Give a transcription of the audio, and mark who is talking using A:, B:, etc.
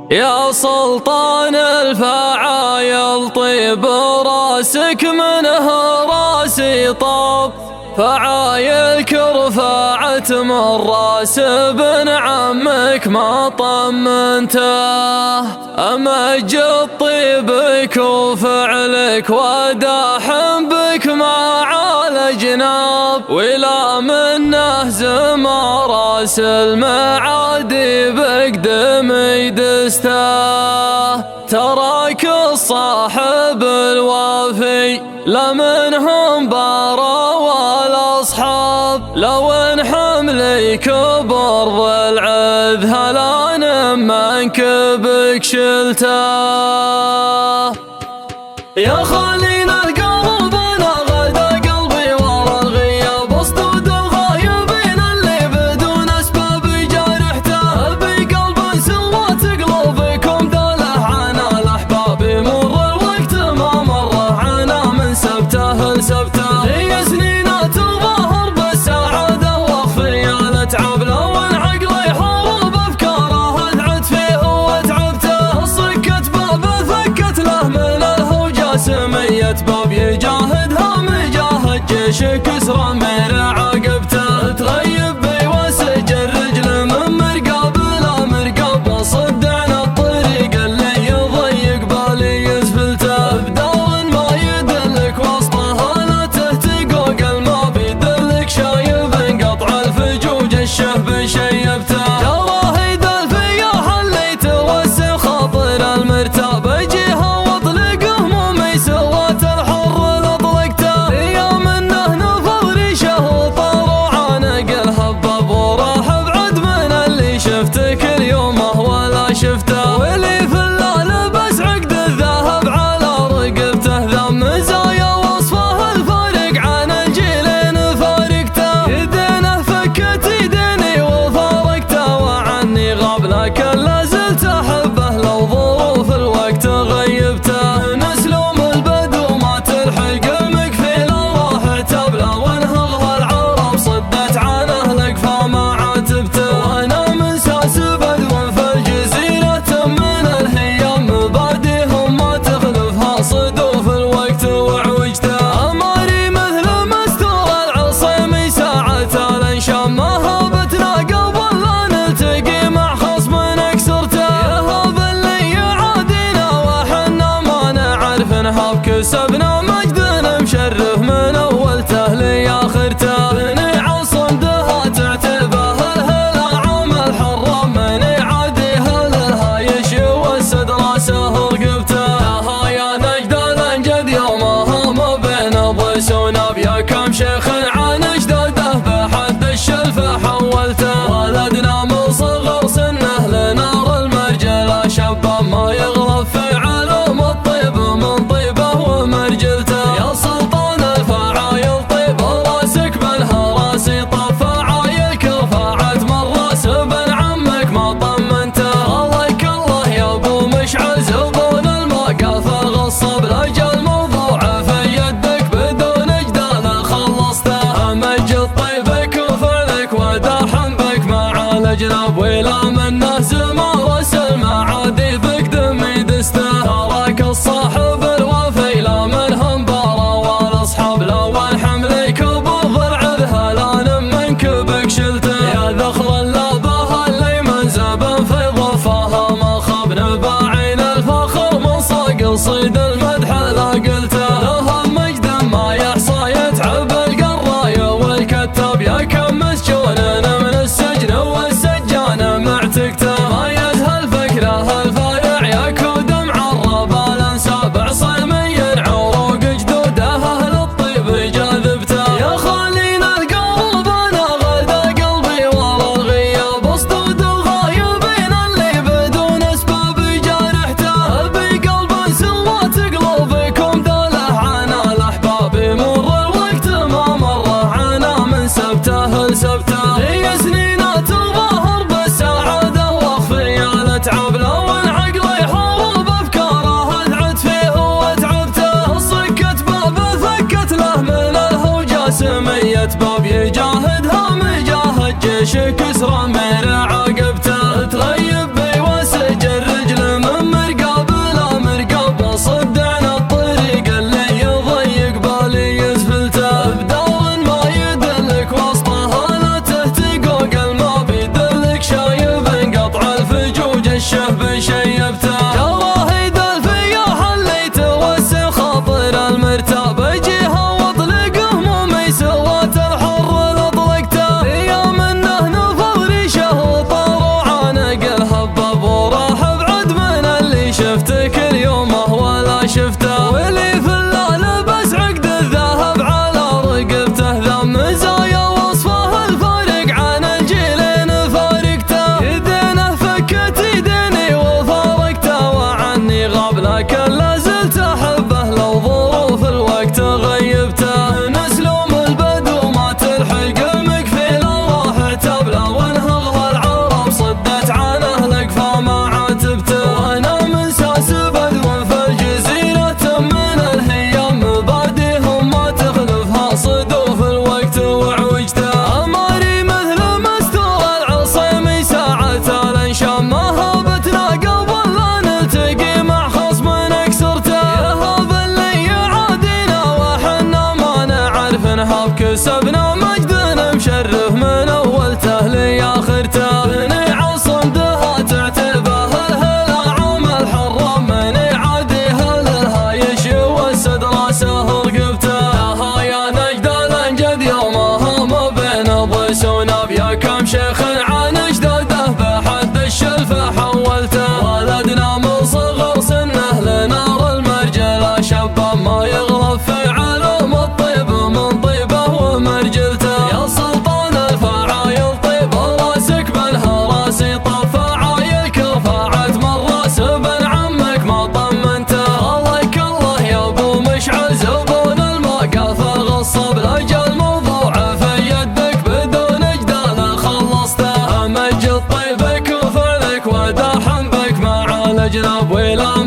A: يا سلطان الفعايل طيب راسك منه راسي طاب، فعايلك رفعت من راس ابن عمك ما طمنته. امجد طيبك وفعلك وداحم بك مع الجناب، ولا منه زما راس المعادي بقدم يدسته. تراك الصاحب الوافي لا منهم بارا ولا اصحاب، لو ان حملي كبر بالعذ هلا منكبك شلته. يا خليل القلب انا غدا قلبي ورا الغياب، اصدود الغايبين اللي بدون اسباب جارحته. ابي قلب سوت قلوبكم دله عنا الاحباب، يمر الوقت ما مره عنا من سبته لسبته. هي سنين تظاهر بالسعاده واخفي الاتعاب، لو ان عقلي حارب افكاره اتعبت فيه واتعبته. صكت باب فكت له من الهوجه سمية باب، يجاهدها مجاهد جيش كسرى من عقبته. تغيب بي وسج الرجل من مرقاب لا مرقاب، صد عن الطريق اللي يضيق بالي يزفلته. بدار ما يدلك وسطها لا تهتقوق ما بيدلك، شايب قطع الفجوج الشهب شيبته. يا واهيد الفياح اللي توسع خاطر المرتاب، اجيها واطلق همومي سوات الحر الاطلقته. يا منه نفض ريشه وطار وعانق الهباب، وراح ابعد من اللي شفتك اليوم ولا شفته. واللي في الله لبس عقد الذهب على رقبته، ذا مزايا وصفه الفارق عن الجيلين فارقته. يدينه فكت يديني وفارقته وعني غاب، لكن لازلت احبه لو ظروف الوقت غيبته. نسلوم البدو ما تلحق المكفي راح اعتبله، وانهضها العرب صدت عن اهلك فما عاتبته. وانا من ساس بدو في الجزيرة من الهيام، مباديهم ما تخلفها صدوف الوقت وعوجته. اماري مثل مستور العصيمي ساعة الانشام، ما هابتنا قبل لا نلتقي مع خصم اكسرته. يهاب اللي يعادينا وحنا ما نعرف نهاب، كسبنا مجد مشرف من اولته لاخرته. بني عصم دها تعتبه الهلا عام الحرام، من يعاديها للهايش يوسد راسه رقبته. يا نجد الانجد يومها ما بين ضيس وناب، يا كم شيخ عن اجداده بحد الشلفه حولته. ولدنا من صغر سنه لنار المرجله شباب، ما يغلب في علوم الطيب من طيبه ومرجلته. يا سلطان الفعايل طيب راسك منها راسي طاب، فعايلك رفعت من راس ابن عمك ما طمنته. الله الله يا ابو مشعل زبون الموقف الغصب، لاجل موضوع في يدك بدون جدال خلصته. امجد طيبك وفعلك وداحم بك مع الاجناب، ولا منه زما راس المعادي بقدم يدسته. تراك الصاحب الوفي لا منهم بارا ولا اصحاب، لو الحمل كبر ضلع ذهلان منكبك شلته. يا ذخر اللابه اللي من زبن في ضفاها ما خاب، نباعين الفخر من صاق صيد المدح لا قلته. لها مجد ما يحصى يتعب القرايه والكتاب، يا كم مسجون من السجن والسجان معتقته. ما يزهل فكره الفايع يكود معرب الانساب، عصيمي عروق جدوده اهل الطيب جاذبته. يا خليل القلب انا غدا قلبي ورا الغياب، اصدود الغايبين اللي بدون اسباب جارحته. ابي قلب سوت الشهب شيبته يا واحد الفيا حليت وسع خاطر المرتاب اجيها واطلق همومي سوات الحر اطلقته يا منه نفض ريشه وطار وعانق الهباب وراح بعد من اللي شفته كل يوم ولا شفته واللي في الله لبس عقد الذهب على رقبته ذا مزايا وصفه الفارق عن الجيلين فارقته يدينه فكت يديني وفارقته وعني غاب لكن لازلت احبه لو ظروف الوقت غيبته نسلوم البدو ما تلحق مكفيل راح اعتب لو انه اغلى العرب صدت عن اهلك فما عاتبته وانا من ساس بدو في الجزيرة من الهيام مبادئهم ما تخلفها صدوف الوقت وعوجته اماري مثل مستوى العصيمي ساعة الانشام ما هابتنا قبل لا نلتقي مع خصم اكسرته يهاب اللي يعادينا وحنا ما نعرف نهاب كسبنا مجدنا مشرف من اولته لاخرته بني عصم دها تعتبه الهلا عام الحرام من يعاديها للهايش يوسد راسه رقبته يا نجد الانجد يومها ما بين ضيس ونبيا كم شيخ عن اجداده بحد الشلفه حولته ولدنا من صغر سنه لنار المرجله شباب ما يغلب في علوم الطيب من طيبه ومرجلته يا سلطان الفعايل طيب راسك بنها راسي طف عايل كفاعت من راس بن عمك ما طمنته عليك الله يا ابو مشعل زبون الموقف الغصب لاجل موضوع في يدك بدون جدال خلصته امج الطيبك وفعلك وداحم بك مع الجناب ولا